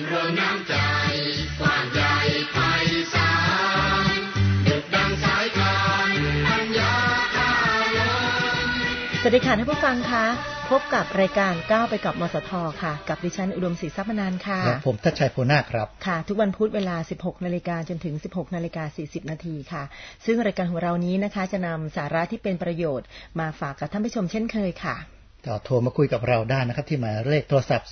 รวมน้ำใจกว้างใหญ่ไพศาลดุจดังสายทานปัญญาพาลมสวัสดีค่ะท่านผู้ฟังคะพบกับรายการก้าวไปกับมสทค่ะกับดิฉันอุดมศรีทรัพย์มนานค่ะและผมทัชชัยโพนาครับค่ะทุกวันพุธเวลา 16:00 นจนถึง 16:40 นค่ะซึ่งรายการของเรานี้นะคะจะนำสาระที่เป็นประโยชน์มาฝากกับท่านผู้ชมเช่นเคยค่ะก็โทรมาคุยกับเราได้นะครับที่หมายเลขโทรศัพท์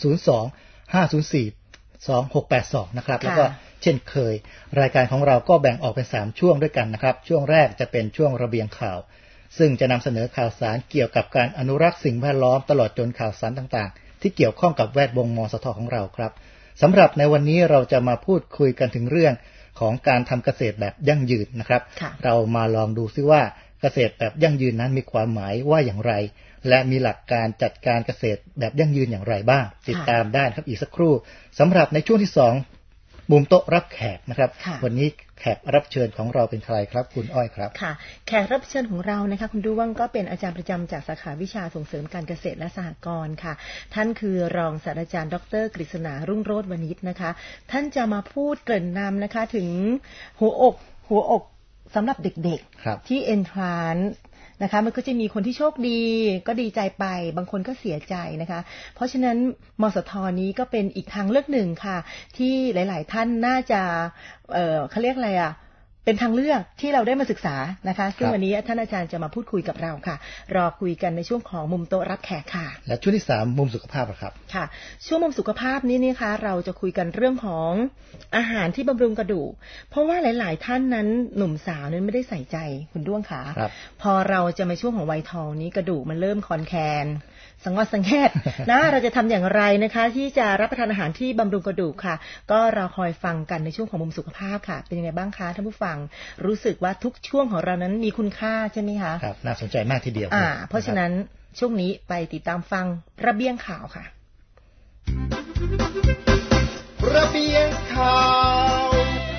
02-504-2682นะครับแล้วก็เช่นเคยรายการของเราก็แบ่งออกเป็น3ช่วงด้วยกันนะครับช่วงแรกจะเป็นช่วงระเบียงข่าวซึ่งจะนำเสนอข่าวสารเกี่ยวกับการอนุรักษ์สิ่งแวดล้อมตลอดจนข่าวสารต่างๆที่เกี่ยวข้องกับแวดวงมสทของเราครับสำหรับในวันนี้เราจะมาพูดคุยกันถึงเรื่องของการทำเกษตรแบบยั่งยืนนะครับเรามาลองดูซิว่าเกษตรแบบยั่งยืนนั้นมีความหมายว่าอย่างไรและมีหลักการจัดการเกษตรแบบยั่งยืนอย่างไรบ้างติดตามได้ครับอีกสักครู่สำหรับในช่วงที่2มุมโต๊ะรับแขกนะครับวันนี้แขกรับเชิญของเราเป็นใครครับคุณอ้อยครับค่ะแขกรับเชิญของเรานะคะคุณด้วงก็เป็นอาจารย์ประจำจากสาขาวิชาส่งเสริมการเกษตรและสหกรณ์ค่ะท่านคือรองศาสตราจารย์ดร.กฤษณารุ่งโรจน์วณิชนะคะท่านจะมาพูดเกริ่นนำนะคะถึงหัวอกสำหรับเด็กๆที่ Entranceนะคะมันก็จะมีคนที่โชคดีก็ดีใจไปบางคนก็เสียใจนะคะเพราะฉะนั้นมสทนี้ก็เป็นอีกทางเลือกหนึ่งค่ะที่หลายๆท่านน่าจะเขาเรียกอะไรอ่ะเป็นทางเลือกที่เราได้มาศึกษานะคะซึ่งวันนี้ท่านอาจารย์จะมาพูดคุยกับเราค่ะรอคุยกันในช่วงของมุมโต๊ะรับแขกค่ะและช่วงที่3มุมสุขภาพครับค่ะช่วงมุมสุขภาพนี้นะคะเราจะคุยกันเรื่องของอาหารที่บำรุงกระดูกเพราะว่าหลายๆท่านนั้นหนุ่มสาวนั้นไม่ได้ใส่ใจคุณด้วงค่ะพอเราจะมาช่วงของวัยทองนี้กระดูกมันเริ่มคอนแคนสังวรสังเกตนะเราจะทำอย่างไรนะคะที่จะรับประทานอาหารที่บำรุงกระดูกค่ะก็เราคอยฟังกันในช่วงของมุมสุขภาพค่ะเป็นยังไงบ้างคะท่านผู้ฟังรู้สึกว่าทุกช่วงของเรานั้นมีคุณค่าใช่ไหมคะครับน่าสนใจมากทีเดียวเพราะฉะนั้นช่วงนี้ไปติดตามฟังระเบียงข่าวค่ะระเบียงข่าว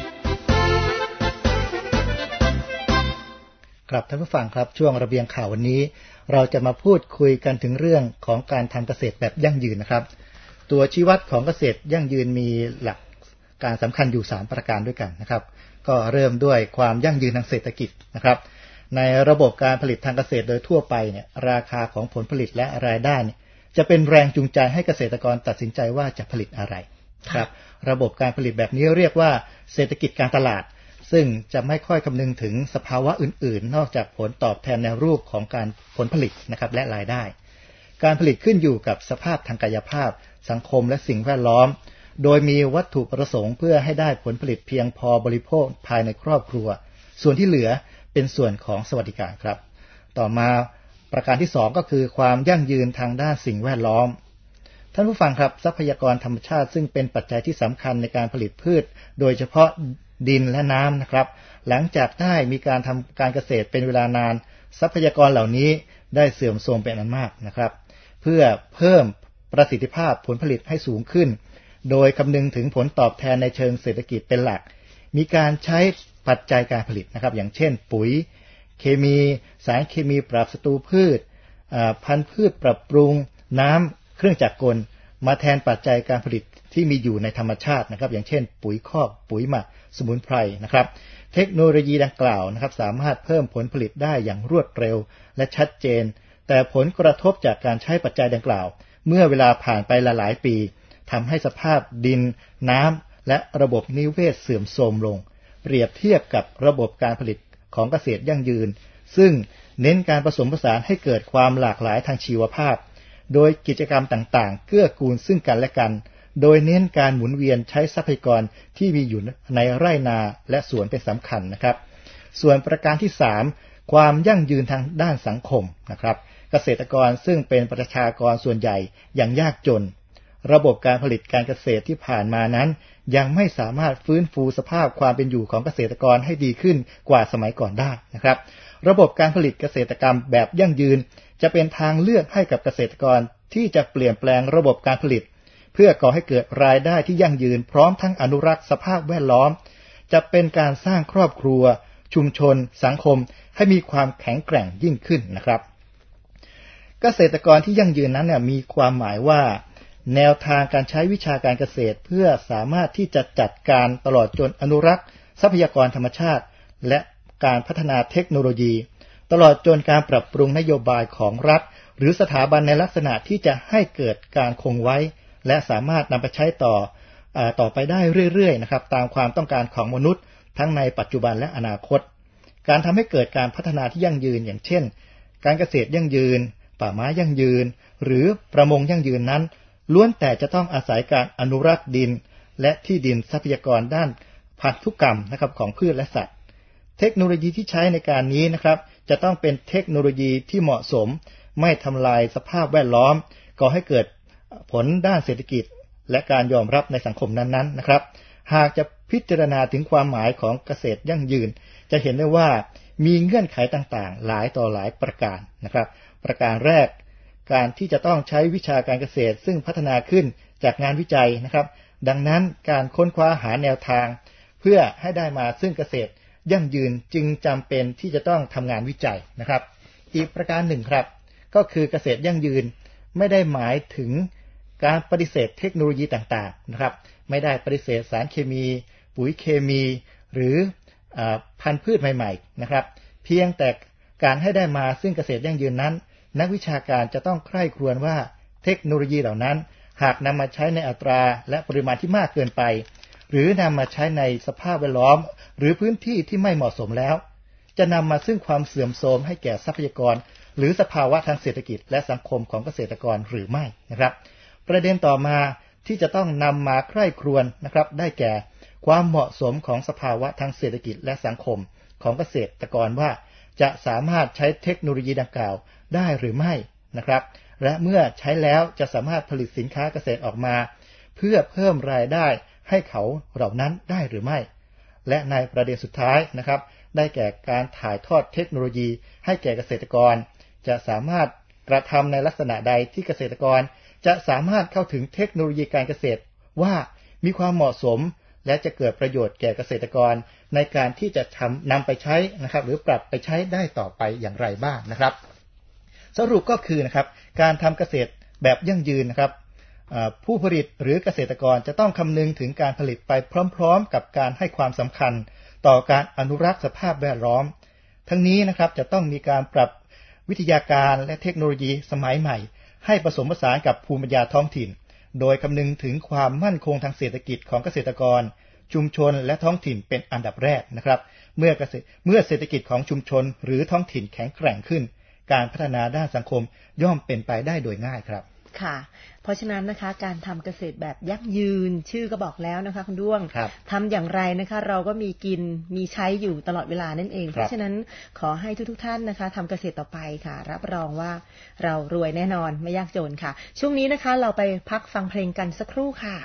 ครับท่านผู้ฟังครับช่วงระเบียงข่าววันนี้เราจะมาพูดคุยกันถึงเรื่องของการทำเกษตรแบบยั่งยืนนะครับตัวชี้วัดของเกษตรยั่งยืนมีหลักการสำคัญอยู่3ประการด้วยกันนะครับก็เริ่มด้วยความยั่งยืนทางเศรษฐกิจนะครับในระบบการผลิตทางเกษตรโดยทั่วไปเนี่ยราคาของผลผลิตและรายได้เนี่ยจะเป็นแรงจูงใจให้เกษตรกรตัดสินใจว่าจะผลิตอะไรครับระบบการผลิตแบบนี้เรียกว่าเศรษฐกิจการตลาดซึ่งจะไม่ค่อยคำนึงถึงสภาวะอื่นๆนอกจากผลตอบแทนในรูปของการผลผลิตนะครับและรายได้การผลิตขึ้นอยู่กับสภาพทางกายภาพสังคมและสิ่งแวดล้อมโดยมีวัตถุประสงค์เพื่อให้ได้ผลผลิตเพียงพอบริโภคภายในครอบครัวส่วนที่เหลือเป็นส่วนของสวัสดิการครับต่อมาประการที่2ก็คือความยั่งยืนทางด้านสิ่งแวดล้อมท่านผู้ฟังครับทรัพยากรธรรมชาติซึ่งเป็นปัจจัยที่สำคัญในการผลิตพืชโดยเฉพาะดินและน้ำนะครับหลังจากได้มีการทำการเกษตรเป็นเวลานานทรัพยากรเหล่านี้ได้เสื่อมโทรมเป็นอันมากนะครับเพื่อเพิ่มประสิทธิภาพผลผลิตให้สูงขึ้นโดยคำนึงถึงผลตอบแทนในเชิงเศรษฐกิจเป็นหลักมีการใช้ปัจจัยการผลิตนะครับอย่างเช่นปุ๋ยเคมีสารเคมีปราบศัตรูพืชพันธุ์พืชปรับปรุงน้ำเครื่องจักรกลมาแทนปัจจัยการผลิตที่มีอยู่ในธรรมชาตินะครับอย่างเช่นปุ๋ยคอกปุ๋ยหมักสมุนไพรนะครับเทคโนโลยีดังกล่าวนะครับสามารถเพิ่มผลผลิตได้อย่างรวดเร็วและชัดเจนแต่ผลกระทบจากการใช้ปัจจัยดังกล่าวเมื่อเวลาผ่านไปหลายปีทำให้สภาพดินน้ำและระบบนิเวศเสื่อมโทรมลงเปรียบเทียบกับระบบการผลิตของเกษตรยั่งยืนซึ่งเน้นการผสมผสานให้เกิดความหลากหลายทางชีวภาพโดยกิจกรรมต่างๆเกื้อกูลซึ่งกันและกันโดยเน้นการหมุนเวียนใช้ทรัพยากรที่มีอยู่ในไร่นาและสวนเป็นสำคัญนะครับส่วนประการที่3ความยั่งยืนทางด้านสังคมนะครับเกษตรกรซึ่งเป็นประชากรส่วนใหญ่ยังยากจนระบบการผลิตการเกษตรที่ผ่านมานั้นยังไม่สามารถฟื้นฟูสภาพความเป็นอยู่ของเกษตรกรให้ดีขึ้นกว่าสมัยก่อนได้นะครับระบบการผลิตเกษตรกรรมแบบยั่งยืนจะเป็นทางเลือกให้กับเกษตรกรที่จะเปลี่ยนแปลงระบบการผลิตเพื่อก่อให้เกิดรายได้ที่ยั่งยืนพร้อมทั้งอนุรักษ์สภาพแวดล้อมจะเป็นการสร้างครอบครัวชุมชนสังคมให้มีความแข็งแกร่งยิ่งขึ้นนะครับเกษตรกรที่ยั่งยืนนั้นมีความหมายว่าแนวทางการใช้วิชาการเกษตรเพื่อสามารถที่จะจัดการตลอดจนอนุรักษ์ทรัพยากรธรรมชาติและการพัฒนาเทคโนโลยีตลอดจนการปรับปรุงนโยบายของรัฐหรือสถาบันในลักษณะที่จะให้เกิดการคงไว้และสามารถนำไปใช้ต่อไปได้เรื่อยๆนะครับตามความต้องการของมนุษย์ทั้งในปัจจุบันและอนาคตการทำให้เกิดการพัฒนาที่ยั่งยืนอย่างเช่นการเกษตรยั่งยืนป่าไม้ยั่งยืนหรือประมงยั่งยืนนั้นล้วนแต่จะต้องอาศัยการอนุรักษ์ดินและที่ดินทรัพยากรด้านพันธุกรรมนะครับของพืชและสัตว์เทคโนโลยีที่ใช้ในการนี้นะครับจะต้องเป็นเทคโนโลยีที่เหมาะสมไม่ทำลายสภาพแวดล้อมก่อให้เกิดผลด้านเศรษฐกิจและการยอมรับในสังคมนั้นๆนะครับหากจะพิจารณาถึงความหมายของเกษตรยั่งยืนจะเห็นได้ว่ามีเงื่อนไขต่างๆหลายต่อหลายประการนะครับประการแรกการที่จะต้องใช้วิชาการเกษตรซึ่งพัฒนาขึ้นจากงานวิจัยนะครับดังนั้นการค้นคว้าหาแนวทางเพื่อให้ได้มาซึ่งเกษตรยั่งยืนจึงจำเป็นที่จะต้องทำงานวิจัยนะครับอีกประการหนึ่งครับก็คือเกษตรยั่งยืนไม่ได้หมายถึงการปฏิเสธเทคโนโลยีต่างๆนะครับไม่ได้ปฏิเสธสารเคมีปุ๋ยเคมีหรือพันธุ์พืชใหม่ๆนะครับเพียงแต่การให้ได้มาซึ่งเกษตรยั่งยืนนั้นนักวิชาการจะต้องใคร่ครวญว่าเทคโนโลยีเหล่านั้นหากนำมาใช้ในอัตราและปริมาณที่มากเกินไปหรือนำมาใช้ในสภาพแวดล้อมหรือพื้นที่ที่ไม่เหมาะสมแล้วจะนำมาซึ่งความเสื่อมโทรมให้แก่ทรัพยากรหรือสภาวะทางเศรษฐกิจและสังคมของเกษตรกรหรือไม่นะครับประเด็นต่อมาที่จะต้องนำมาใคร่ครวญนะครับได้แก่ความเหมาะสมของสภาวะทางเศรษฐกิจและสังคมของเกษตรกรว่าจะสามารถใช้เทคโนโลยีดังกล่าวได้หรือไม่นะครับและเมื่อใช้แล้วจะสามารถผลิตสินค้าเกษตรออกมาเพื่อเพิ่มรายได้ให้เขาเหล่านั้นได้หรือไม่และในประเด็นสุดท้ายนะครับได้แก่การถ่ายทอดเทคโนโลยีให้แก่เกษตรกรจะสามารถกระทำในลักษณะใดที่เกษตรกรจะสามารถเข้าถึงเทคโนโลยีการเกษตรว่ามีความเหมาะสมและจะเกิดประโยชน์แก่เกษตรกรในการที่จะนำไปใช้นะครับหรือปรับไปใช้ได้ต่อไปอย่างไรบ้างนะครับสรุปก็คือนะครับการทำเกษตรแบบยั่งยืนนะครับผู้ผลิตหรือเกษตรกรจะต้องคำนึงถึงการผลิตไปพร้อมๆกับการให้ความสำคัญต่อการอนุรักษ์สภาพแวดล้อมทั้งนี้นะครับจะต้องมีการปรับวิทยาการและเทคโนโลยีสมัยใหม่ให้ผสมผสานกับภูมิปัญญาท้องถิ่นโดยคำนึงถึงความมั่นคงทางเศรษฐกิจของเกษตรกรชุมชนและท้องถิ่นเป็นอันดับแรกนะครับเมื่อเศรษฐกิจของชุมชนหรือท้องถิ่นแข็งแกร่งขึ้นการพัฒนาด้านสังคมย่อมเป็นไปได้โดยง่ายครับค่ะเพราะฉะนั้นนะคะการทำเกษตรแบบยั่งยืนชื่อก็บอกแล้วนะคะคุณด้วงทำอย่างไรนะคะเราก็มีกินมีใช้อยู่ตลอดเวลานั่นเองเพราะฉะนั้นขอให้ทุกท่านนะคะทำเกษตรต่อไปค่ะรับรองว่าเรารวยแน่นอนไม่ยากจนค่ะช่วงนี้นะคะเราไปพักฟังเพลงกันสักครู่ค่ะ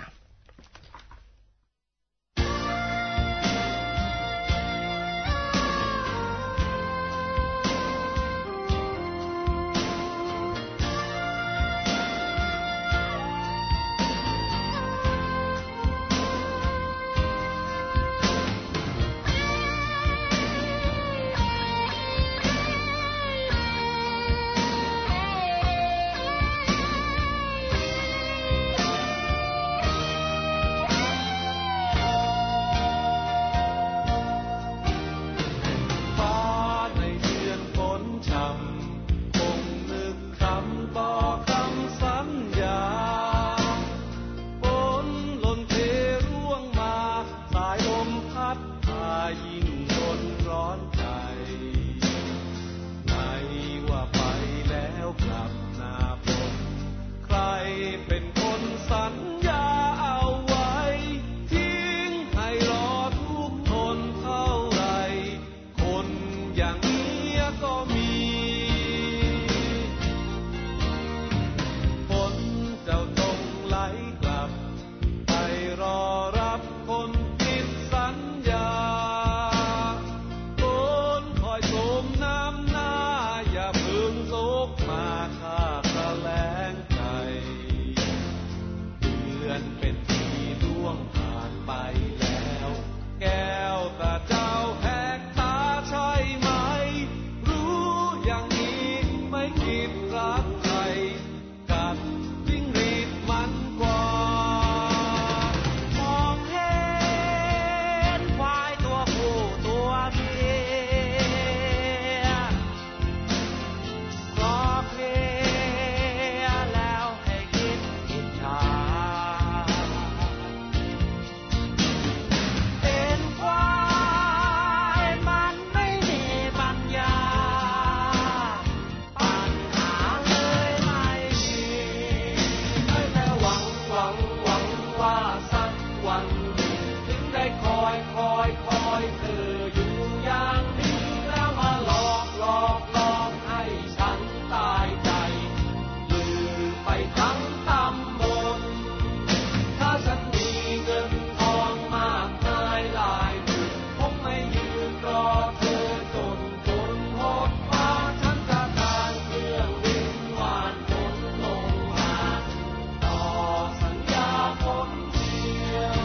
วันถึงได้คอยเธออยู่อย่างนี้แล้วมาหลอกให้ฉันตายใจลืมไปทั้งตำบลถ้าฉันมีเงินทองมากมายหลายหมื่นคงไม่ยืนรอเธอจนหดฟ้าฉันจะการเครื่องบินหวานฝนลงมาต่อสัญญาฝนเทียม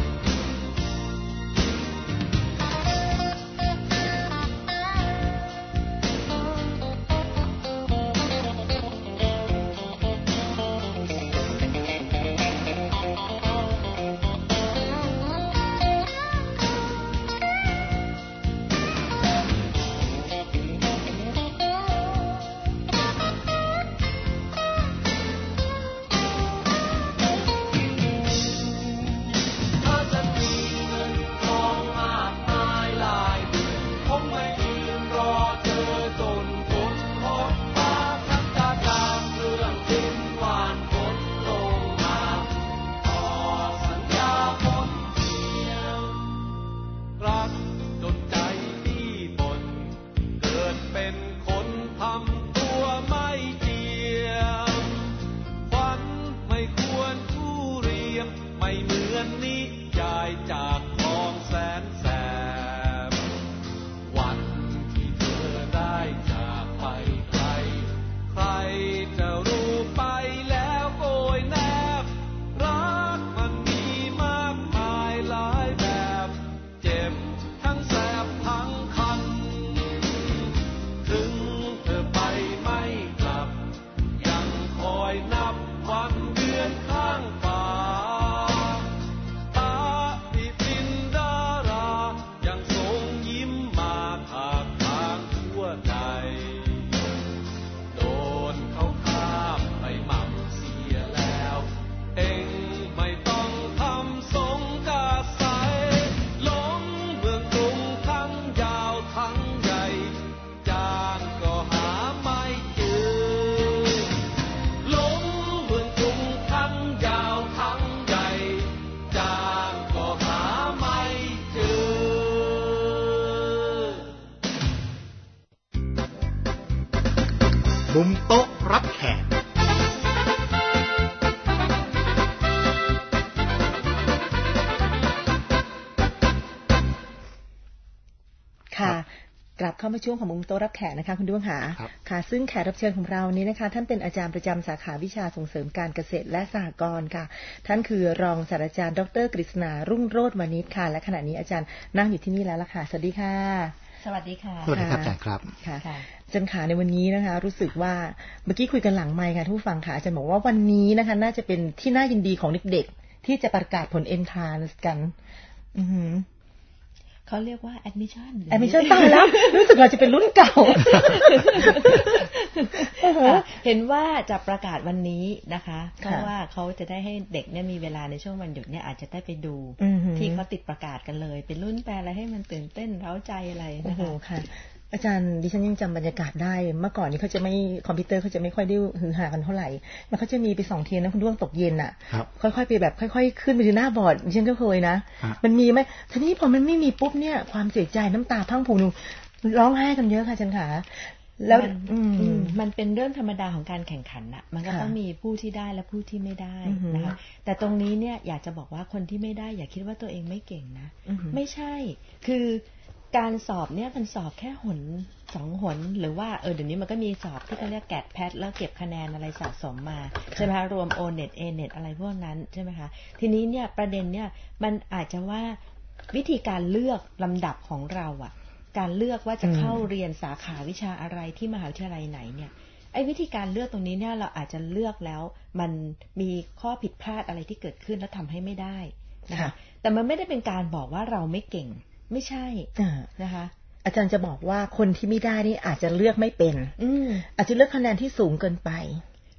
มุมโต๊ะรับแขกค่ะกลับเข้ามาช่วงของมุมโต๊ะรับแขกนะคะคุณดวงหาค่ะซึ่งแขกรับเชิญของเรานี้นะคะท่านเป็นอาจารย์ประจำสาขาวิชาส่งเสริมการเกษตรและสหกรณ์ค่ะท่านคือรองศาสตราจารย์ดร.กฤษณารุ่งโรจน์วณิชค่ะและขณะนี้อาจารย์นั่งอยู่ที่นี่แล้วล่ะค่ะสวัสดีค่ะสวัสดีค่ะสวัสดีครับอาจารย์ครับค่ะอาจารย์ขาในวันนี้นะคะรู้สึกว่าเมื่อกี้คุยกันหลังไมค์ค่ะทุกฟังค่ะอาจารย์บอกว่าวันนี้นะคะน่าจะเป็นที่น่ายินดีของเด็กๆที่จะประกาศผล Entrance กันเขาเรียกว่า admission ตายแล้วรู้สึกเราจะเป็นรุ่นเก่าเห็นว่าจะประกาศวันนี้นะคะเพราะว่าเขาจะได้ให้เด็กเนี่ยมีเวลาในช่วงวันหยุดเนี่ยอาจจะได้ไปดูที่เขาติดประกาศกันเลยเป็นรุ่นแปลอะไรให้มันตื่นเต้นเร้าใจอะไรนะคะอาจารย์ดิฉันยังจำบรรยากาศได้เมื่อก่อนนี้เขาจะไม่คอมพิวเตอร์เขาจะไม่ค่อยได้ฮือฮากันเท่าไหร่แล้วเขาจะมีไปส่องเทียนนะคุณด้วงตกเย็นอ่ะค่อยๆไปแบบค่อยๆขึ้นไปดูหน้าบอร์ดดิฉันก็เคยนะมันมีไหมทีนี้พอมันไม่มีปุ๊บเนี่ยความเสียใจน้ำตาพังผูร้องไห้กันเยอะค่ะอาจารย์ขาแล้วมันเป็นเรื่องธรรมดาของการแข่งขันน่ะมันก็ต้องมีผู้ที่ได้และผู้ที่ไม่ได้นะคะแต่ตรงนี้เนี่ยอยากจะบอกว่าคนที่ไม่ได้อย่าคิดว่าตัวเองไม่เก่งนะไม่ใช่คือการสอบเนี่ยมันสอบแค่หน2 หนหรือว่าเดี๋ยวนี้มันก็มีสอบที่เขาเรียกแกดแพทแล้วเก็บคะแนนอะไรสะสมมาใช่ไหมคะรวม O-NET A-NET อะไรพวกนั้นใช่ไหมคะทีนี้เนี่ยประเด็นเนี่ยมันอาจจะว่าวิธีการเลือกลำดับของเราอ่ะการเลือกว่าจะเข้าเรียนสาขาวิชาอะไรที่มหาวิทยาลัยไหนเนี่ยไอ้วิธีการเลือกตรงนี้เนี่ยเราอาจจะเลือกแล้วมันมีข้อผิดพลาดอะไรที่เกิดขึ้นแล้วทำให้ไม่ได้นะคะแต่มันไม่ได้เป็นการบอกว่าเราไม่เก่งไม่ใช่นะคะอาจารย์จะบอกว่าคนที่ไม่ได้นี่อาจจะเลือกไม่เป็นอาจจะเลือกคะแนนที่สูงเกินไป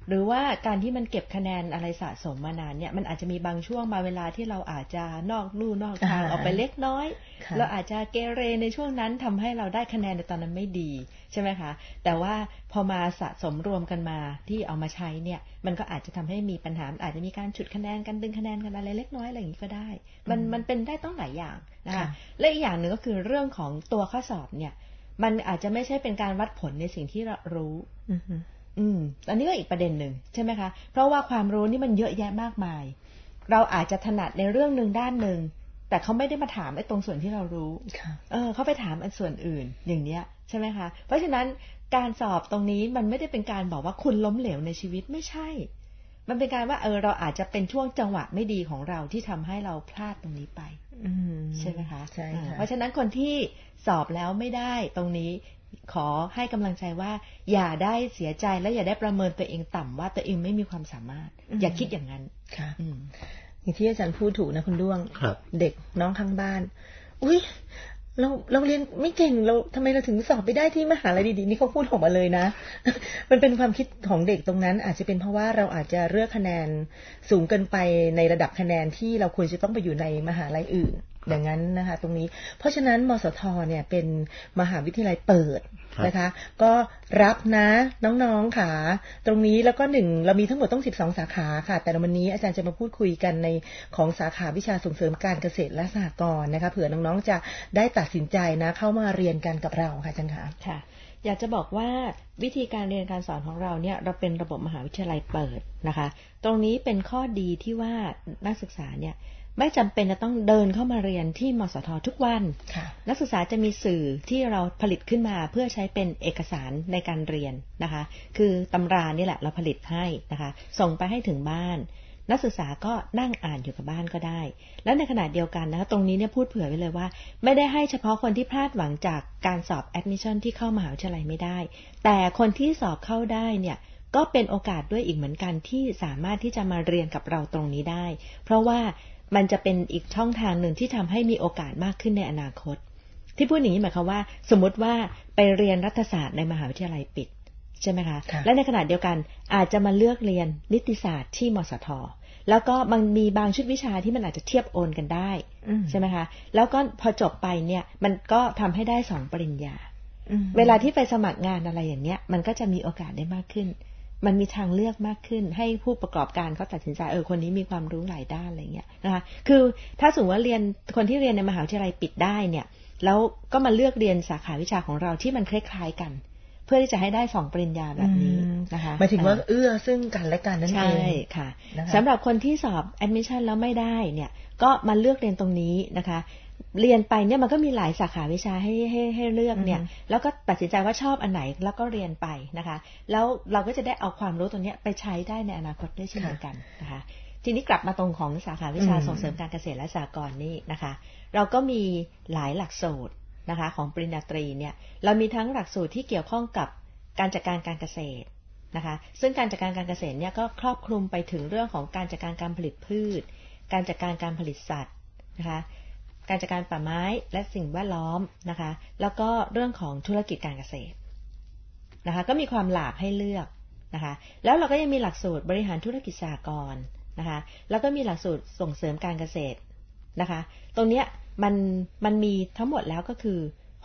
หรือว่าการที่มันเก็บคะแนนอะไรสะสมมานานเนี่ยมันอาจจะมีบางช่วงมาเวลาที่เราอาจจะนอกลู่นอกทางออกไปเล็กน้อยเราอาจจะเกเรในช่วงนั้นทำให้เราได้คะแนนในตอนนั้นไม่ดีใช่ไหมคะแต่ว่าพอมาสะสมรวมกันมาที่เอามาใช้เนี่ยมันก็อาจจะทำให้มีปัญหาอาจจะมีการฉุดคะแนนกันดึงคะแนนกันอะไรเล็กน้อยอะไรอย่างนี้ก็ได้มันเป็นได้ต้องหลายอย่างนะคะและอีกอย่างหนึ่งก็คือเรื่องของตัวข้อสอบเนี่ยมันอาจจะไม่ใช่เป็นการวัดผลในสิ่งที่เรารู้อันนี้ก็อีกประเด็นหนึ่งใช่ไหมคะเพราะว่าความรู้นี่มันเยอะแยะมากมายเราอาจจะถนัดในเรื่องหนึ่งด้านหนึ่งแต่เขาไม่ได้มาถามไอ้ตรงส่วนที่เรารู้เขาไปถามอันส่วนอื่นอย่างเนี้ยใช่ไหมคะเพราะฉะนั้นการสอบตรงนี้มันไม่ได้เป็นการบอกว่าคุณล้มเหลวในชีวิตไม่ใช่มันเป็นการว่าเราอาจจะเป็นช่วงจังหวะไม่ดีของเราที่ทำให้เราพลาดตรงนี้ไปใช่ไหมคะใช่เพราะฉะนั้นคนที่สอบแล้วไม่ได้ตรงนี้ขอให้กำลังใจว่าอย่าได้เสียใจและอย่าได้ประเมินตัวเองต่ำว่าตัวเองไม่มีความสามารถอย่าคิดอย่างนั้นค่ะอย่างที่อาจารย์พูดถูกนะคุณด้วงเด็กน้องข้างบ้านอุ๊ยเราเรียนไม่เก่งเราทำไมเราถึงสอบไปได้ที่มหาลัยดีๆนี่เขาพูดออกมาเลยนะ มันเป็นความคิดของเด็กตรงนั้นอาจจะเป็นเพราะว่าเราอาจจะเลือกคะแนนสูงเกินไปในระดับคะแนนที่เราควรจะต้องไปอยู่ในมหาลัยอื่นอย่างนั้นนะคะตรงนี้เพราะฉะนั้นมสท.เนี่ยเป็นมหาวิทยาลัยเปิดนะคะก็รับนะน้องๆค่ะตรงนี้แล้วก็เรามีทั้งหมดต้อง12สาขาค่ะแต่วันนี้อาจารย์จะมาพูดคุยกันในของสาขาวิชาส่งเสริมการเกษตรและสหกรณ์นะคะเผื่อน้องๆจะได้ตัดสินใจนะเข้ามาเรียนกันกับเราค่ะอาจารย์ค่ะอยากจะบอกว่าวิธีการเรียนการสอนของเราเนี่ยเราเป็นระบบมหาวิทยาลัยเปิดนะคะตรงนี้เป็นข้อดีที่ว่านักศึกษาเนี่ยไม่จำเป็นจะต้องเดินเข้ามาเรียนที่มสท.ทุกวันนักศึกษาจะมีสื่อที่เราผลิตขึ้นมาเพื่อใช้เป็นเอกสารในการเรียนนะคะคือตำรานี่แหละเราผลิตให้นะคะส่งไปให้ถึงบ้านนักศึกษาก็นั่งอ่านอยู่กับบ้านก็ได้และในขณะเดียวกันนะคะตรงนี้เนี่ยพูดเผื่อไว้เลยว่าไม่ได้ให้เฉพาะคนที่พลาดหวังจากการสอบ admission ที่เข้ามหาวิทยาลัยไม่ได้แต่คนที่สอบเข้าได้เนี่ยก็เป็นโอกาสด้วยอีกเหมือนกันที่สามารถที่จะมาเรียนกับเราตรงนี้ได้เพราะว่ามันจะเป็นอีกช่องทางหนึ่งที่ทำให้มีโอกาสมากขึ้นในอนาคตที่พูดอย่างนี้หมายความว่าสมมติว่าไปเรียนรัฐศาสตร์ในมหาวิทยาลัยปิดใช่ไหมคะและในขณะเดียวกันอาจจะมาเลือกเรียนนิติศาสตร์ที่มสท.แล้วก็มีบางชุดวิชาที่มันอาจจะเทียบโอนกันได้ใช่ไหมคะแล้วก็พอจบไปเนี่ยมันก็ทำให้ได้2 ปริญญาเวลาที่ไปสมัครงานอะไรอย่างเนี้ยมันก็จะมีโอกาสได้มากขึ้นมันมีทางเลือกมากขึ้นให้ผู้ประกอบการเขาตัดสินใจคนนี้มีความรู้หลายด้านอะไรเงี้ยนะคะคือถ้าสมมติว่าคนที่เรียนในมหาวิทยาลัยปิดได้เนี่ยแล้วก็มาเลือกเรียนสาขาวิชาของเราที่มันคล้ายๆกันเพื่อที่จะให้ได้2 ปริญญาแบบนี้นะคะหมายถึงว่าซึ่งกันและกันนั่นเองใช่ค่ะสำหรับคนที่สอบ admission แล้วไม่ได้เนี่ยก็มาเลือกเรียนตรงนี้นะคะเรียนไปเนี่ยมันก็มีหลายสาขาวิชาให้เลือกเนี่ยแล้วก็ตัดสินใจว่าชอบอันไหนแล้วก็เรียนไปนะคะแล้วเราก็จะได้เอาความรู้ตรงนี้ไปใช้ได้ในอนาคตด้วยเช่นเดียวกันนะคะทีนี้กลับมาตรงของสาขาวิชาส่งเสริมการเกษตรและสหกรณ์นี่นะคะเราก็มีหลายหลักสูตรนะคะของปริญญาตรีเนี่ยเรามีทั้งหลักสูตรที่เกี่ยวข้องกับการจัดการการเกษตรนะคะซึ่งการจัดการการเกษตรเนี่ยก็ครอบคลุมไปถึงเรื่องของการจัดการการผลิตพืชการจัดการการผลิตสัตว์นะคะการจัดการป่าไม้และสิ่งแวดล้อมนะคะแล้วก็เรื่องของธุรกิจการเกษตรนะคะก็มีความหลากให้เลือกนะคะแล้วเราก็ยังมีหลักสูตรบริหารธุรกิจสหกรณ์นะคะแล้วก็มีหลักสูตรส่งเสริมการเกษตรนะคะตรงเนี้ยมันมีทั้งหมดแล้วก็คือ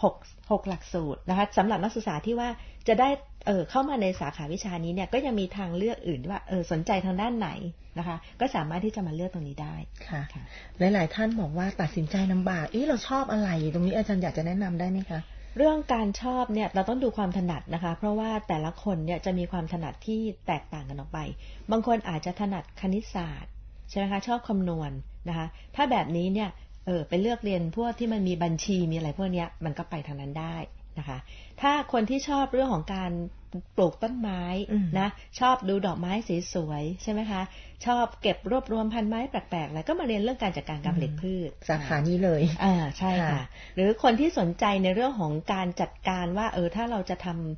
6หลักสูตรนะคะสำหรับนักศึกษาที่ว่าจะได้เข้ามาในสาขาวิชานี้เนี่ยก็ยังมีทางเลือกอื่นว่าสนใจทางด้านไหนนะคะก็สามารถที่จะมาเลือกตรงนี้ได้ค่ะหลายๆท่านบอกว่าตัดสินใจลำบากเราชอบอะไรตรงนี้อาจารย์อยากจะแนะนำได้ไหมคะเรื่องการชอบเนี่ยเราต้องดูความถนัดนะคะเพราะว่าแต่ละคนเนี่ยจะมีความถนัดที่แตกต่างกันออกไปบางคนอาจจะถนัดคณิตศาสตร์ใช่ไหมคะชอบคำนวณนะคะถ้าแบบนี้เนี่ยไปเลือกเรียนพวกที่มันมีบัญชีมีอะไรพวกนี้มันก็ไปทางนั้นได้นะคะถ้าคนที่ชอบเรื่องของการปลูกต้นไม้นะชอบดูดอกไม้สีสวยใช่ไหมคะชอบเก็บรวบรวมพันไม้แปลกๆอะไรก็มาเรียนเรื่องการจัดการการผลิตพืชสาขานี้เลยใช่ค่ะหรือคนที่สนใจในเรื่องของการจัดการว่าถ้าเราจะท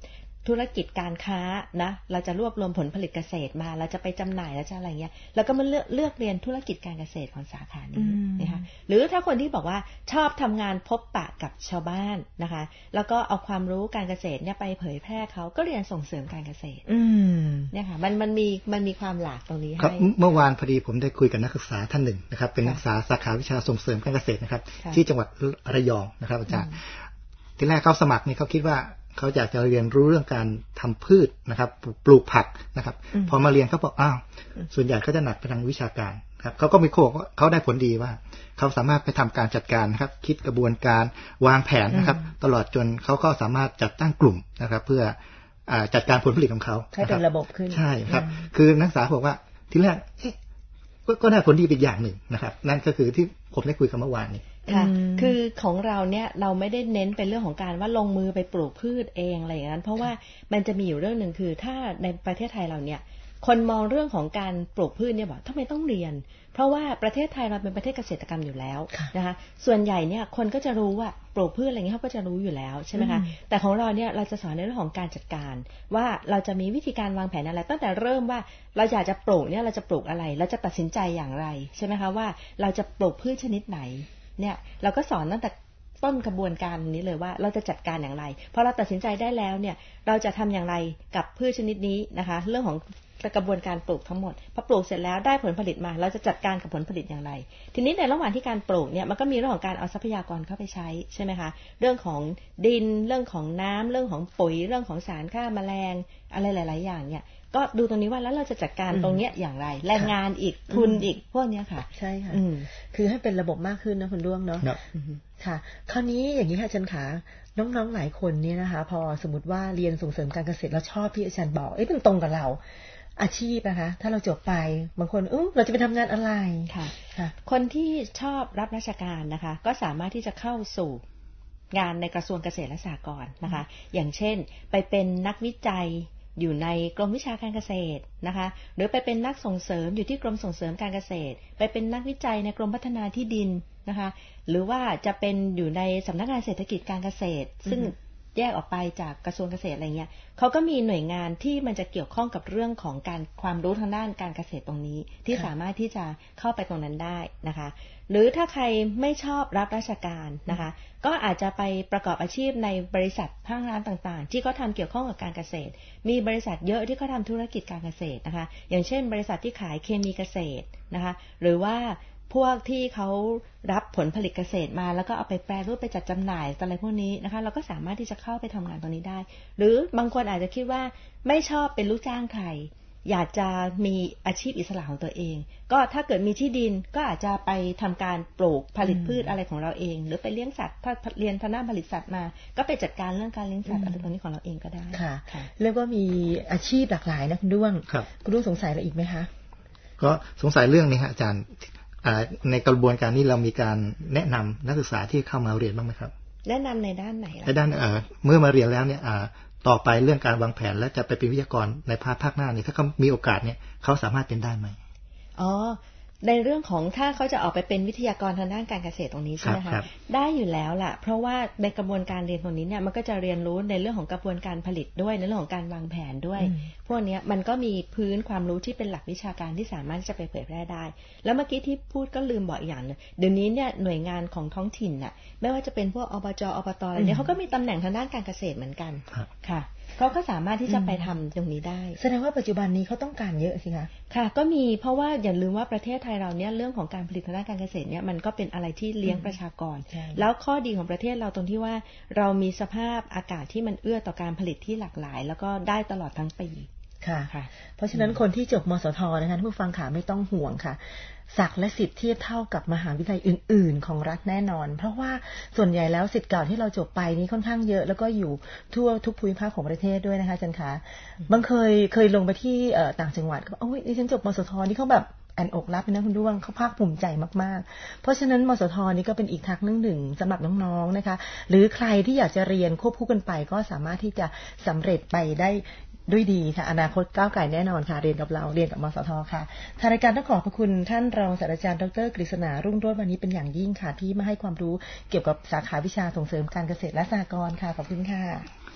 ธุรกิจการค้านะเราจะรวบรวมผลผลิตเกษตรมาเราจะไปจำหน่ายแล้วจะอะไรเงี้ยแล้วก็มาเลือกเรียนธุรกิจการเกษตรของสาขานี้นะคะหรือถ้าคนที่บอกว่าชอบทำงานพบปะกับชาวบ้านนะคะแล้วก็เอาความรู้การเกษตรเนี่ยไปเผยแพร่เขาก็เรียนส่งเสริมการเกษตรเนี่ยค่ะมันมีความหลากตรงนี้ให้เมื่อวานพอดีผมได้คุยกับนักศึกษาท่านหนึ่งนะครับเป็นนักศึกษาสาขาวิชาส่งเสริมการเกษตรนะครับที่จังหวัดระยองนะครับอาจารย์ที่แรกเขาสมัครนี่เขาคิดว่าเขาอยากจะเรียนรู้เรื่องการทำพืชนะครับปลูกผักนะครับพอมาเรียนเขาบอกส่วนใหญ่เขาจะหนักไปทางวิชาการครับเขาก็มีเขาได้ผลดีว่าเขาสามารถไปทำการจัดการนะครับคิดกระบวนการวางแผนนะครับตลอดจนเขาก็สามารถจัดตั้งกลุ่มนะครับเพื่อจัดการผลผลิตของเขาให้เป็นระบบขึ้นใช่ครับคือนักศึกษาบอกว่าที่แรกก็ได้ผลดีอีกอย่างหนึ่งนะครับนั่นก็คือที่ผมได้คุยกันเมื่อวานนี้ค่ะคือของเราเนี่ยเราไม่ได้เน้นเป็นเรื่องของการว่าลงมือไปปลูกพืชเองอะไรอย่างนั้นเพราะว่ามันจะมีอยู่เรื่องหนึ่งคือถ้าในประเทศไทยเราเนี่ยคนมองเรื่องของการปลูกพืชเนี่ยบอกทำไมต้องเรียนเพราะว่าประเทศไทยเราเป็นประเทศเกษตรกรรมอยู่แล้วนะคะส่วนใหญ่เนี่ยคนก็จะรู้ว่าปลูกพืชอะไรเงี้ยเขาก็จะรู้อยู่แล้วใช่ไหมคะแต่ของเราเนี่ยเราจะสอนในเรื่องของการจัดการว่าเราจะมีวิธีการวางแผนอะไรตั้งแต่เริ่มว่าเราอยากจะปลูกเนี่ยเราจะปลูกอะไรเราจะตัดสินใจอย่างไรใช่ไหมคะว่าเราจะปลูกพืชชนิดไหนเนี่ยเราก็สอนตั้งแต่ต้นกระบวนการนี้เลยว่าเราจะจัดการอย่างไรพอเราตัดสินใจได้แล้วเนี่ยเราจะทำอย่างไรกับพืชชนิดนี้นะคะเรื่องของกระบวนการปลูกทั้งหมดพอปลูกเสร็จแล้วได้ผลผลิตมาเราจะจัดการกับผลผลิตอย่างไรทีนี้ในระหว่างที่การปลูกเนี่ยมันก็มีเรื่องของการเอาทรัพยากรเข้าไปใช้ใช่ไหมคะเรื่องของดินเรื่องของน้ำเรื่องของปุ๋ยเรื่องของสารฆ่าแมลงอะไรหลายๆอย่างเนี่ยก็ดูตรงนี้ว่าแล้วเราจะจัดการตรงเนี้ยอย่างไรแรงงานอีกทุนอีกพวกนี้ค่ะใช่ค่ะคือให้เป็นระบบมากขึ้นนะคุณด้วงเนาะค่ะคราวนี้อย่างนี้ค่ะอาจารย์ขาน้องๆหลายคนเนี่ยนะคะพอสมมติว่าเรียนส่งเสริมการเกษตรแล้วชอบที่อาจารย์บอกเป็นตรงกับเราอาชีพนะคะถ้าเราจบไปบางคนเราจะไปทำงานอะไรค่ะคนที่ชอบรับราชการนะคะก็สามารถที่จะเข้าสู่งานในกระทรวงเกษตรและสหกรณ์นะคะอย่างเช่นไปเป็นนักวิจัยอยู่ในกรมวิชาการเกษตรนะคะหรือไปเป็นนักส่งเสริมอยู่ที่กรมส่งเสริมการเกษตรไปเป็นนักวิจัยในกรมพัฒนาที่ดินนะคะหรือว่าจะเป็นอยู่ในสำนักงานเศรษฐกิจการเกษตรซึ่งแยกออกไปจากกระทรวงเกษตรอะไรเงี้ยเขาก็มีหน่วยงานที่มันจะเกี่ยวข้องกับเรื่องของการความรู้ทางด้านการเกษตรตรงนี้ที่สามารถที่จะเข้าไปตรงนั้นได้นะคะหรือถ้าใครไม่ชอบรับราชการนะคะก็อาจจะไปประกอบอาชีพในบริษัทห้างร้านต่างๆที่เขาทำเกี่ยวข้องกับการเกษตรมีบริษัทเยอะที่เขาทำธุรกิจการเกษตรนะคะอย่างเช่นบริษัทที่ขายเคมีเกษตรนะคะหรือว่าพวกที่เขารับผลผลิตเกษตรมาแล้วก็เอาไปแปรรูปไปจัดจำหน่ายอะไรพวกนี้นะคะเราก็สามารถที่จะเข้าไปทำงานตรงนี้ได้หรือบางคนอาจจะคิดว่าไม่ชอบเป็นลูกจ้างใครอยากจะมีอาชีพอิสระของตัวเองก็ถ้าเกิดมีที่ดินก็อาจจะไปทำการปลูกผลิตพืชอะไรของเราเองหรือไปเลี้ยงสัตว์ถ้าเรียนทางด้านผลิตสัตว์มาก็ไปจัดการเรื่องการเลี้ยงสัตว์อะไรตรงนี้ของเราเองก็ได้ค่ะเรียกว่ามีอาชีพหลากหลายนะคุณด้วงคุณด้วงสงสัยอะไรอีกไหมคะก็สงสัยเรื่องนี้ฮะอาจารย์ในกระบวนการนี้เรามีการแนะนำนักศึกษาที่เข้ามาเรียนบ้างไหมครับแนะนำในด้านไหนในด้านเมื่อมาเรียนแล้วเนี่ยต่อไปเรื่องการวางแผนและจะไปเป็นวิทยากรในภาคหน้าเนี่ยถ้าเขามีโอกาสเนี่ยเขาสามารถเป็นได้ไหมในเรื่องของถ้าเขาจะออกไปเป็นวิทยากรทางด้านการเกษตรตรงนี้ใช่ไหมคะได้อยู่แล้วล่ะเพราะว่าในกระบวนการเรียนตรงนี้เนี่ยมันก็จะเรียนรู้ในเรื่องของกระบวนการผลิตด้วยในเรื่องของการวางแผนด้วยพวกนี้มันก็มีพื้นความรู้ที่เป็นหลักวิชาการที่สามารถจะไปเผยแพร่ได้แล้วเมื่อกี้ที่พูดก็ลืมบอกอีกอย่างนึงเดี๋ยวนี้เนี่ยหน่วยงานของท้องถิ่นน่ะไม่ว่าจะเป็นพวกอบจ.อบต.อะไรเนี่ยเขาก็มีตำแหน่งทางด้านการเกษตรเหมือนกันค่ะเขาก็สามารถที่จะไปทำตรงนี้ได้แสดงว่าปัจจุบันนี้เขาต้องการเยอะสิคะค่ะก็มีเพราะว่าอย่าลืมว่าประเทศไทยเราเนี่ยเรื่องของการผลิตทางด้านการเกษตรเนี่ยมันก็เป็นอะไรที่เลี้ยงประชากรแล้วข้อดีของประเทศเราตรงที่ว่าเรามีสภาพอากาศที่มันเอื้อต่อการผลิตที่หลากหลายแล้วก็ได้ตลอดทั้งปีค่ะเพราะฉะนั้นคนที่จบมสท.นะคะท่านผู้ฟังค่ะไม่ต้องห่วงค่ะศักดิ์และสิทธิ์เทียบเท่ากับมหาวิทยาลัยอื่นๆของรัฐแน่นอนเพราะว่าส่วนใหญ่แล้วศิษย์เก่าที่เราจบไปนี้ค่อนข้างเยอะแล้วก็อยู่ทั่วทุกภูมิภาคของประเทศด้วยนะคะอาจารย์คะบางเคยลงไปที่ต่างจังหวัดก็ดิฉันจบมสท.นี่เขาแบบแอนอกรับนะคุณด้วงเขาภาคภูมิใจมากๆเพราะฉะนั้นมสท.นี่ก็เป็นอีกทางหนึ่งสำหรับน้องๆนะคะหรือใครที่อยากจะเรียนควบคู่กันไปก็สามารถที่จะสำเร็จไปได้ด้วยดีค่ะอนาคตก้าวไกลแน่นอนค่ะเรียนกับเราเรียนกับมสท.ค่ะทางรายการต้องขอบพระคุณท่านรองศาสตราจารย์ดร.กฤษณารุ่งโรจน์วันนี้เป็นอย่างยิ่งค่ะที่มาให้ความรู้เกี่ยวกับสาขาวิชาส่งเสริมการเกษตรและสหกรณ์ค่ะขอบคุณค่ะ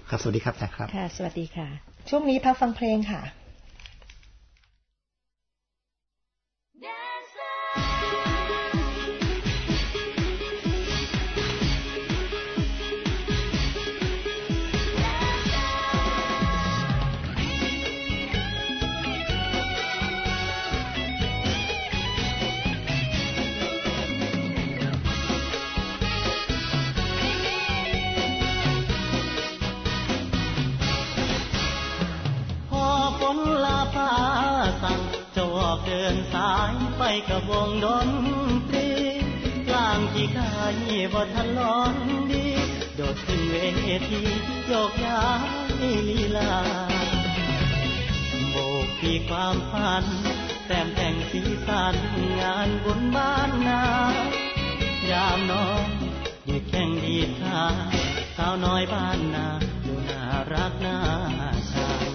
ครับสวัสดีครับอาจารย์ครับค่ะสวัสดีค่ะช่วงนี้พักฟังเพลงค่ะเดินสายไปกับวงดนตรีกลางที่ขายบ่ทันร้อนดีโดดขึ้นเวทีโยกย้ายลีลาโบกปีความฝันแต้มแต่งสีสันงานบุญบ้านนายามน้องเด็กแข่งดีดขาสาวน้อยบ้านนาดูน่ารักน่าชัง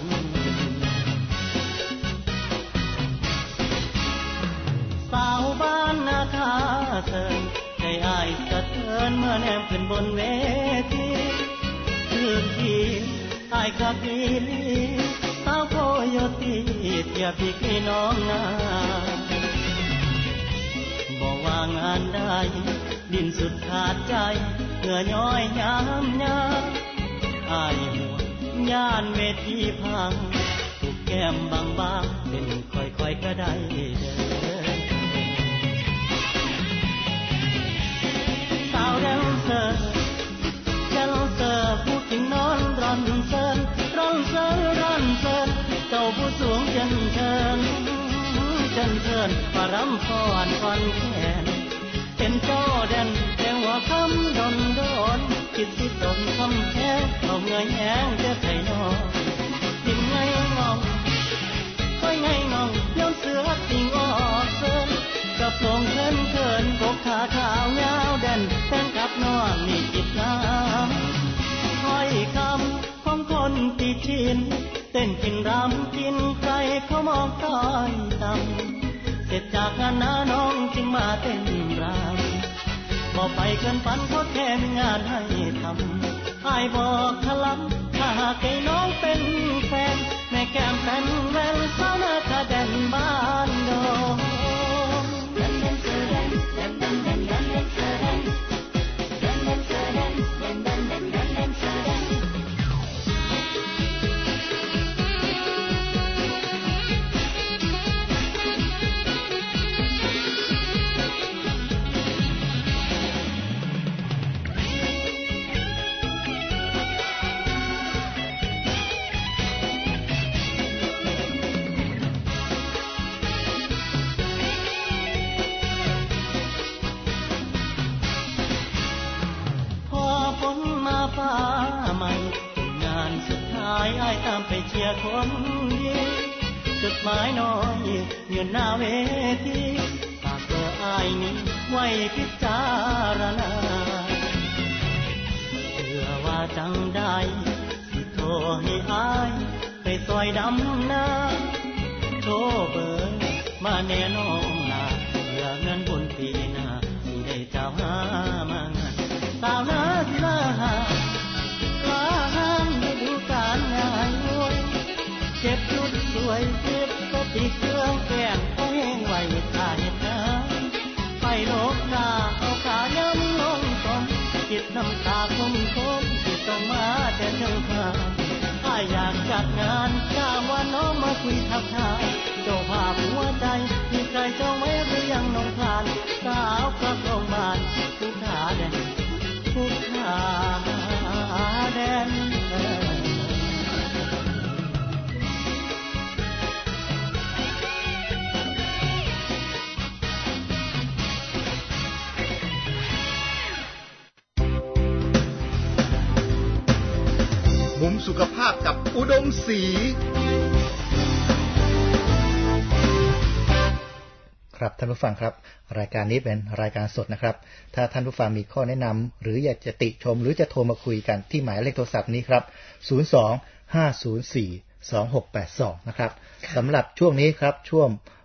สาวบ้านนาคาเซินใจอ้ายสะเทือนเมื่อแนมขึ้นบนเวทีคืนที่อ้ายขับลีลีสาวโพโยตีเทียบพี่พี่น้องนาบอกว่างานได้ดินสุดขาดใจเหงื่อย้อยยามยามอ้ายหัวย่านเวทีพังถูกแก้มบางๆเป็นค่อยๆก็ได้เดินสาวแดนเซอร์ผู้กินนอนร่อนเซินเจ้าผู้สูงเจนเชิญปารำฟ้อนคอนแขนเป็นเจ้าแดนแต่หัวคำดนคิดสิตนคำแท้เอาเงยแย้งจะไถ่นอกินไงงองค่อยไงงองย้อนเสือติงออกเซินกับลงเคินกกขาขาวยาวแดนแฟนกับน้องนี่จิตน้ำค่อยคำของคนติดชินเต้นกินรำกินใครเขามองต้อยต่ำเสร็จจากงานน้องจึงมาเต้นรำบอกไปเกินฝันเพราะแค่มีงานให้ทำอ้ายบอกขลังถ้าหากให้น้องเป็นแฟนแม่แก้มแฟนแวนสาวนาคาแดนบ้านดงฟ้าใหม่งานสุดท้ายอ้ายตามไปเชียร์คนดีจุดหมายน้อยยืนหน้าเวทีฝากเบอร์อ้ายนี้ไว้พิจารณาเพื่อว่าจังได้สิโทรให้อ้ายไปซอยดำนาโทรเบอร์มาแน่น้องนาเพื่อเงินบุญปีหน้าสิได้เจ้าหามางานสาวนาสิลาห้ามไม่ดูการงานรวยเก็บชุดสวยเก็บก็ติดเครื่องแก้มเอาแห้งไว้ตาเห็นน้ำไปโลกตาเอาขาย้ำลงตรงจิตน้ำตาคมที่ต้องมาแต่เจ้าข้าอ้ายอยากจัดงานจ้างว่าน้องมาคุยทักทายเจ้าภาพหัวใจมีใครจองไว้หรือยังน้องผ่านสาวกลับโรงพยาบาลทุกขาแดนทุกขาแดนมุมสุขภาพกับอุดมศรีครับท่านผู้ฟังครับรายการนี้เป็นรายการสดนะครับถ้าท่านผู้ฟังมีข้อแนะนำหรืออยากจะติชมหรือจะโทรมาคุยกันที่หมายเลขโทรศัพท์นี้ครับ02-504-2682นะครับสำหรับช่วงนี้ครับช่วง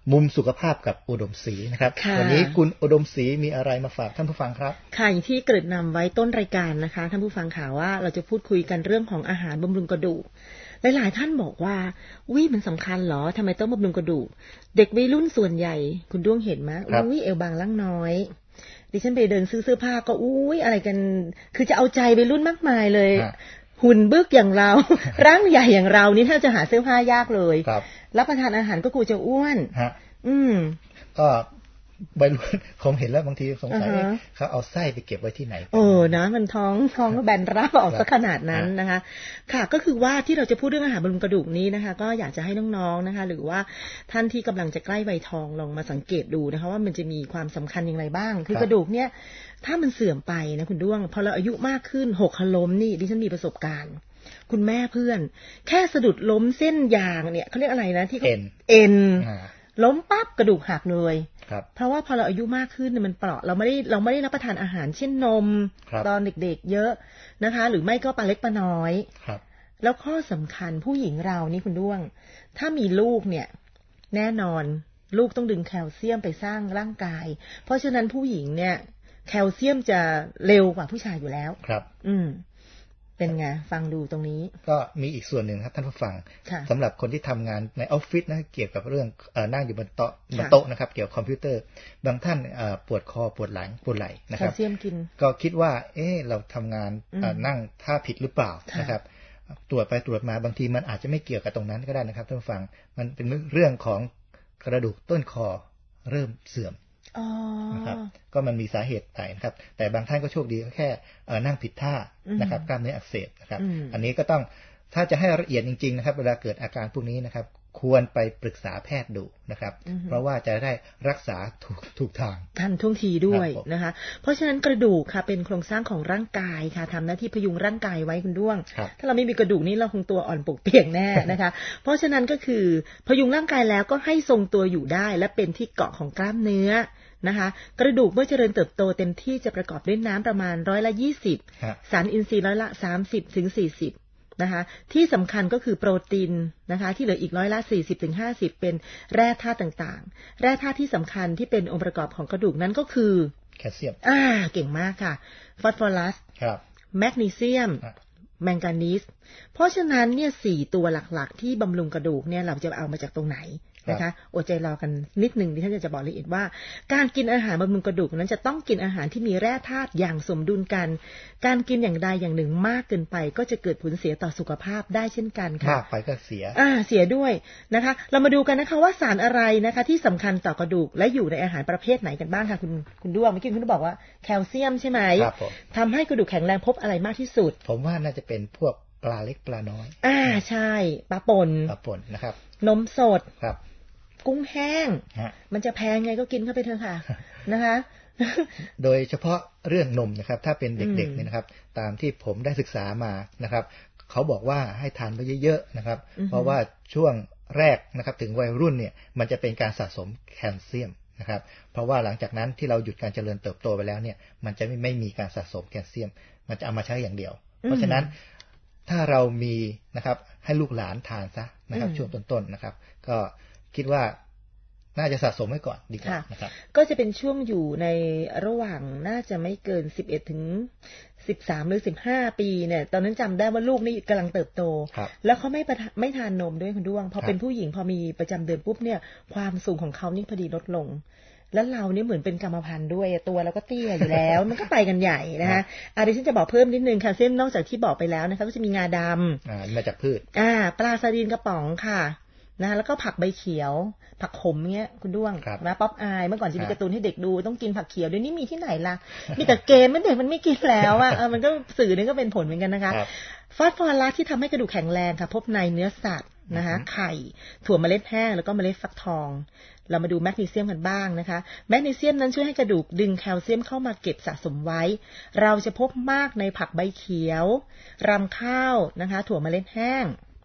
มุมสุขภาพกับอุดมศรีนะครับวันนี้คุณอุดมศรีมีอะไรมาฝากท่านผู้ฟังครับค่ะอย่างที่เกริ่นนำไว้ต้นรายการนะคะท่านผู้ฟังข่าวว่าเราจะพูดคุยกันเรื่องของอาหารบำรุงกระดูกหลายๆท่านบอกว่ามันสำคัญเหรอทำไมต้องบำรุงกระดูกเด็กวัยรุ่นส่วนใหญ่คุณด้วงเห็นไหมเอวบางล่างน้อยดิฉันไปเดินซื้อเสื้อผ้าก็อะไรกันคือจะเอาใจวัยรุ่นมากมายเลยหุ่นบึกอย่างเรา ร่างใหญ่อย่างเรานี่ถ้าจะหาเสื้อผ้ายากเลยรับประทานอาหารก็กลัวจะอ้วนก็ใบรุ่นผมเห็นแล้วบางทีสงสัยเขาเอาไส้ไปเก็บไว้ที่ไหนนะมันท้องก็แบนราบออกซะขนาดนั้นนะคะค่ะก็คือว่าที่เราจะพูดเรื่องอาหารบำรุงกระดูกนี้นะคะก็อยากจะให้น้องๆนะคะหรือว่าท่านที่กำลังจะใกล้วัยทองลองมาสังเกตดูนะคะว่ามันจะมีความสำคัญอย่างไรบ้างคือกระดูกเนี่ยถ้ามันเสื่อมไปนะคุณด้วงพอเราอายุมากขึ้นหกล้มนี่ดิฉันมีประสบการณ์คุณแม่เพื่อนแค่สะดุดล้มเส้นยางเนี่ยเขาเรียกอะไรนะที่เอ็นล้มปั๊บกระดูกหักเลยเพราะว่าพอเราอายุมากขึ้นมันเปราะเราไม่ได้รับประทานอาหารเช่นนมตอนเด็กๆเยอะนะคะหรือไม่ก็ปลาเล็กปลาน้อยแล้วข้อสำคัญผู้หญิงเรานี่คุณด้วงถ้ามีลูกเนี่ยแน่นอนลูกต้องดึงแคลเซียมไปสร้างร่างกายเพราะฉะนั้นผู้หญิงเนี่ยแคลเซียมจะเร็วกว่าผู้ชายอยู่แล้วครับเป็นไงฟังดูตรงนี้ก็มีอีกส่วนหนึ่งครับท่านผู้ฟังสำหรับคนที่ทำงานในออฟฟิศนะเกี่ยวกับเรื่องนั่งอยู่บนโต๊ะนะครับเกี่ยวกับคอมพิวเตอร์บางท่านปวดคอปวดหลังปวดไหล่นะครับแคลเซียมกินก็คิดว่าเราทำงานนั่งท่าผิดหรือเปล่านะครับตรวจไปตรวจมาบางทีมันอาจจะไม่เกี่ยวกับตรงนั้นก็ได้นะครับท่านผู้ฟังมันเป็นเรื่องของกระดูกต้นคอเริ่มเสื่อมนะครับก็มันมีสาเหตุไปนะครับแต่บางท่านก็โชคดีก็แค่นั่งผิดท่านะครับกล้ามเนื้ออักเสบนะครับอันนี้ก็ต้องถ้าจะให้ละเอียดจริงๆนะครับเวลาเกิดอาการพวกนี้นะครับควรไปปรึกษาแพทย์ดูนะครับเพราะว่าจะได้รักษาถูกทางทันท่วงทีด้วยนะคะเพราะฉะนั้นกระดูกค่ะเป็นโครงสร้างของร่างกายค่ะทำหน้าที่พยุงร่างกายไว้คุณด้วงถ้าเราไม่มีกระดูกนี้เราคงตัวอ่อนปวกเปียกแน่นะคะเพราะฉะนั้นก็คือพยุงร่างกายแล้วก็ให้ทรงตัวอยู่ได้และเป็นที่เกาะของกล้ามเนื้อนะคะกระดูกเมื่อเจริญเติบโตเต็มที่จะประกอบด้วยน้ำประมาณ20%สารอินทรีย์30%ถึง 40%นะคะที่สำคัญก็คือโปรตีนนะคะที่เหลืออีก40%ถึง 50%เป็นแร่ธาตุต่างๆแร่ธาตุที่สำคัญที่เป็นองค์ประกอบของกระดูกนั้นก็คือแคลเซียมเก่งมากค่ะฟอสฟอรัสแมกนีเซียมแมงกานีสเพราะฉะนั้นเนี่ย4ตัวหลักๆที่บำรุงกระดูกเนี่ยเราจะเอามาจากตรงไหนนะคะอดใจรอกันนิดนึงดิฉันจะบอกละเอียดว่าการกินอาหารบำรุงกระดูกนั้นจะต้องกินอาหารที่มีแร่ธาตุอย่างสมดุลกันการกินอย่างใดอย่างหนึ่งมากเกินไปก็จะเกิดผลเสียต่อสุขภาพได้เช่นกันค่ะมากไปก็เสียเสียด้วยนะคะเรามาดูกันนะคะว่าสารอะไรนะคะที่สำคัญต่อกระดูกและอยู่ในอาหารประเภทไหนกันบ้างค่ะคุณด้วงเมื่อกี้คุณบอกว่าแคลเซียมใช่ไหมทำให้กระดูกแข็งแรงพบอะไรมากที่สุดผมว่าน่าจะเป็นพวกปลาเล็กปลาน้อยใช่ปลาป่นนะครับนมสดครับกุ้งแห้งมันจะแพงไงก็กินเข้าไปเถอะค่ะนะคะโดยเฉพาะเรื่องนมนะครับถ้าเป็นเด็กๆเนี่ยนะครับตามที่ผมได้ศึกษามานะครับเขาบอกว่าให้ทานไปเยอะๆนะครับเพราะว่าช่วงแรกนะครับถึงวัยรุ่นเนี่ยมันจะเป็นการสะสมแคลเซียมนะครับเพราะว่าหลังจากนั้นที่เราหยุดการเจริญเติบโตไปแล้วเนี่ยมันจะไม่มีการสะสมแคลเซียมมันจะเอามาใช้อย่างเดียวเพราะฉะนั้นถ้าเรามีนะครับให้ลูกหลานทานซะนะครับช่วงต้นๆนะครับก็คิดว่าน่าจะสะสมไว้ก่อนดีกว่านะครับก็จะเป็นช่วงอยู่ในระหว่างน่าจะไม่เกิน11ถึง13หรือ15ปีเนี่ยตอนนั้นจำได้ว่าลูกนี่กำลังเติบโตแล้วเขาไม่ทานนมด้วยคุณด้วงพอเป็นผู้หญิงพอมีประจำเดือนปุ๊บเนี่ยความสูงของเขานี่พอดีลดลงแล้วเราเนี่ยเหมือนเป็นกรรมพันธุ์ด้วยตัวเราก็เตี้ยอยู่แล้วมันก็ไปกันใหญ่นะคะดิฉันจะบอกเพิ่มนิดนึงแคลเซียมนอกจากที่บอกไปแล้วนะคะก็จะมีงาดำมาจากพืชปลาซาดีนกระป๋องค่ะนะแล้วก็ผักใบเขียวผักขมเงี้ยคุณด้วงนะป๊อปอายเมื่อก่อนจะมีการ์ตูนให้เด็กดูต้องกินผักเขียวเดี๋ยวนี้มีที่ไหนล่ะมีแต่เกมมันเด็กมันไม่กินแล้วมันก็สื่อนึงก็เป็นผลเหมือนกันนะคะฟอสฟอรัสที่ทำให้กระดูกแข็งแรงค่ะพบในเนื้อสัตว์นะคะไข่ถั่วเมล็ดแห้งแล้วก็เมล็ดฟักทองเรามาดูแมกนีเซียมกันบ้างนะคะแมกนีเซียมนั้นช่วยให้กระดูกดึงแคลเซียมเข้ามาเก็บสะสมไว้เราจะพบมากในผักใบเขียวรำข้าวนะคะถั่วเมล็ดแห้ง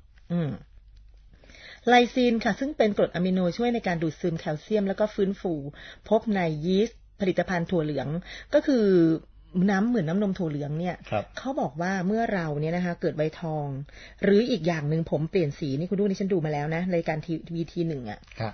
ไลซีนค่ะซึ่งเป็นกรดอะมิโนช่วยในการดูดซึมแคลเซียมแล้วก็ฟื้นฟูพบในยีสต์ผลิตภัณฑ์ถั่วเหลืองก็คือน้ำเหมือนน้ำนมถั่วเหลืองเนี่ยเขาบอกว่าเมื่อเราเนี่ยนะคะเกิดใบทองหรืออีกอย่างหนึ่งผมเปลี่ยนสีนี่คุณดูนี่ฉันดูมาแล้วนะรายการทีวีทีหนึ่ง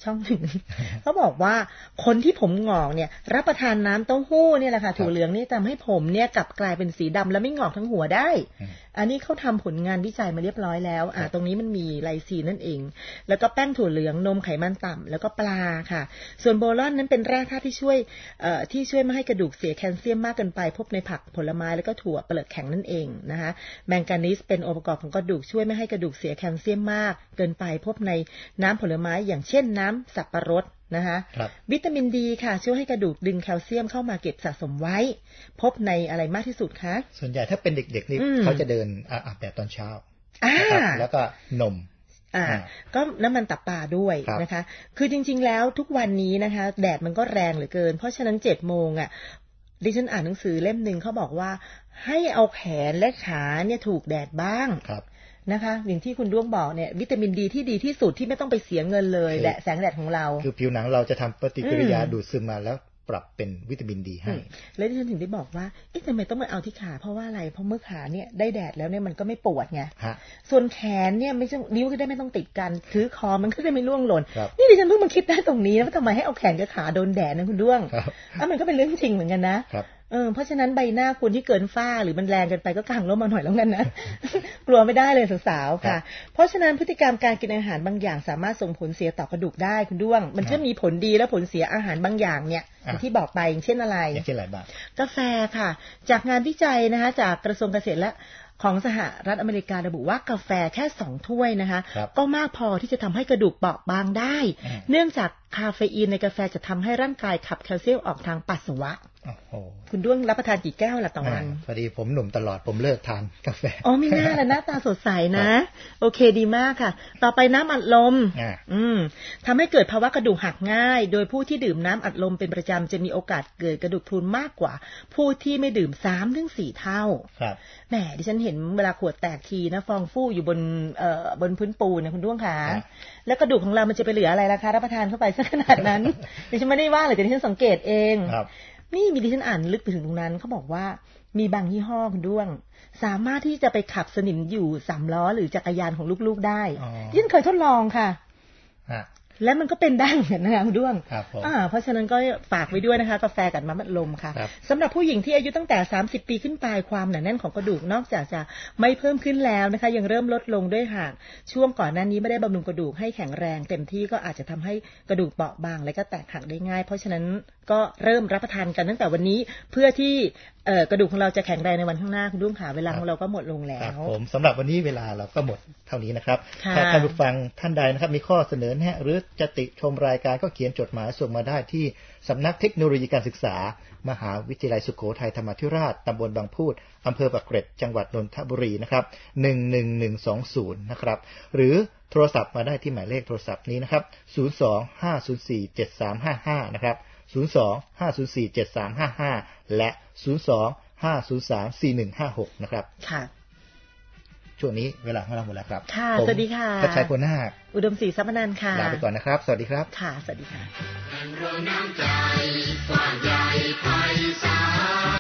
ช่องหนึ่ง เขาบอกว่าคนที่ผมหงอกเนี่ยรับประทานน้ำเต้าหู้เนี่ยแหละค่ะถั่วเหลืองนี่ทำให้ผมเนี่ยกลับกลายเป็นสีดำและไม่หงอกทั้งหัวได้อันนี้เขาทำผลงานวิจัยมาเรียบร้อยแล้วตรงนี้มันมีไลซีนนั่นเองแล้วก็แป้งถั่วเหลืองนมไขมันต่ำแล้วก็ปลาค่ะส่วนโบรอนนั้นเป็นแร่ธาตุที่ช่วยไม่ให้กระดูกเสียแคลเซียมมากเกินไปพบในผักผลไม้แล้วก็ถั่วเปลือกแข็งนั่นเองนะคะแมงกานีสเป็นองค์ประกอบของกระดูกช่วยไม่ให้กระดูกเสียแคลเซียมมากเกินไปพบในน้ำผลไม้อย่างเช่นน้ำสับปะรดนะคะวิตามินดีค่ะช่วยให้กระดูกดึงแคลเซียมเข้ามาเก็บสะสมไว้พบในอะไรมากที่สุดคะส่วนใหญ่ถ้าเป็นเด็กๆนี่เขาจะเดินอาบแดดตอนเช้าแล้วก็นมก็น้ำมันตับปลาด้วยนะคะคือจริงๆแล้วทุกวันนี้นะคะแดดมันก็แรงเหลือเกินเพราะฉะนั้น7 โมงดิฉันอ่านหนังสือเล่มนึงเขาบอกว่าให้เอาแขนและขาเนี่ยถูกแดดบ้างนะคะอย่างที่คุณด้วงบอกเนี่ยวิตามินดีที่ดีที่สุดที่ไม่ต้องไปเสียเงินเลยแสงแดดของเราคือผิวหนังเราจะทำปฏิกิริยาดูดซึมมาแล้วปรับเป็นวิตามินดีให้แล้วดิฉันถึงได้บอกว่าทำไมต้องมาเอาที่ขาเพราะว่าอะไรเพราะเมื่อขาเนี่ยได้แดดแล้วเนี่ยมันก็ไม่ปวดไงส่วนแขนเนี่ยไม่ต้องนิ้วก็ได้ไม่ต้องติดกันถือคอมันก็ได้ไม่ร่วงหล่นนี่ดิฉันเพิ่งมาคิดได้ตรงนี้ว่าทำไมให้เอาแขนกับขาโดนแดดนะคุณด้วงมันก็เป็นเรื่องจริงเหมือนกันนะเพราะฉะนั้นใบหน้าคุณที่เกินฝ้าหรือมันแรงเกินไปก็กางร่มมาหน่อยแล้วกันนะ กลัวไม่ได้เลยสาวๆค่ะเพราะฉะนั้นพฤติกรรมการกินอาหารบางอย่างสามารถส่งผลเสียต่อกระดูกได้คุณด้วงมันจะมีผลดีและผลเสียอาหารบางอย่างเนี่ยที่บอกไปอย่างเช่นอะไรอย่างเช่นอะไรบ้างกาแฟค่ะจากงานวิจัยนะคะจากกระทรวงเกษตรและของสหรัฐอเมริการะบุว่ากาแฟแค่2 ถ้วยนะคะก็มากพอที่จะทำให้กระดูกเปราะบางได้เนื่องจากคาเฟอีนในกาแฟจะทำให้ร่างกายขับแคลเซียมออกทางปัสสาวะคุณด้วงรับประทานกี่แก้วล่ะต่อวันพอดีผมหนุ่มตลอดผมเลิกทานกาแฟไม่น่าละหน้าตาสดใสนะโอเคดีมากค่ะต่อไปน้ำอัดลมทำให้เกิดภาวะกระดูกหักง่ายโดยผู้ที่ดื่มน้ำอัดลมเป็นประจำจะมีโอกาสเกิดกระดูกพรุนมากกว่าผู้ที่ไม่ดื่ม 3-4 เท่าแหมดิฉันเห็นเวลาขวดแตกทีนะฟองฟู่อยู่บนพื้นปูนนะคุณด้วงค่ะแล้วกระดูกของเรามันจะไปเหลืออะไรล่ะคะรับประทานเข้าไปซะขนาดนั้นดิฉันไม่ได้ว่าเลยแต่ดิฉันสังเกตเองนี่มีดิฉันอ่านลึกไปถึงตรงนั้นเขาบอกว่ามีบางยี่ห้อคุณด้วงสามารถที่จะไปขับสนิมอยู่3 ล้อหรือจักรยานของลูกๆได้ดิฉันเคยทดลองค่ะและมันก็เป็นได้เหมือนกันนะคะคุณด้วงเพราะฉะนั้นก็ฝากไว้ด้วยนะคะกาแฟกับน้ำอัดลมค่ะสำหรับผู้หญิงที่อายุตั้งแต่30 ปีขึ้นไปความหนาแน่นของกระดูกนอกจากจะไม่เพิ่มขึ้นแล้วนะคะยังเริ่มลดลงด้วยหากช่วงก่อนหน้านี้ไม่ได้บำรุงกระดูกให้แข็งแรงเต็มที่ก็อาจจะทำให้กระดูกเปราะบางและก็แตกหักได้ง่ายเพราะฉะนั้นก็เริ่มรับประทานกันตั้งแต่วันนี้เพื่อที่กระดูกของเราจะแข็งแรงในวันข้างหน้าคุณด้วงค่ะเวลาของเราก็หมดลงแล้วผมสำหรับวันนี้เวลาเราก็หมดเท่านี้นะครับถ้าท่านผู้ฟังท่านใดนะครับมีข้อเสนอแนะหรือจะติชมรายการก็เขียนจดหมายส่งมาได้ที่สำนักเทคโนโลยีการศึกษามหาวิทยาลัยสุโขทัยธรรมาธิราชตำบลบางพูดอำเภอปากเกร็ดจังหวัดนนทบุรีนะครับ11120นะครับหรือโทรศัพท์มาได้ที่หมายเลขโทรศัพท์นี้นะครับ025047355นะครับ025047355และ025034156นะครับค่ะช่วงนี้เวลาของเราหมดแล้วครับค่ะสวัสดีค่ะทัชชัย โพนาคอุดมศรีทรัพย์นันท์ค่ะลาไปก่อนนะครับสวัสดีครับค่ะสวัสดีค่ะ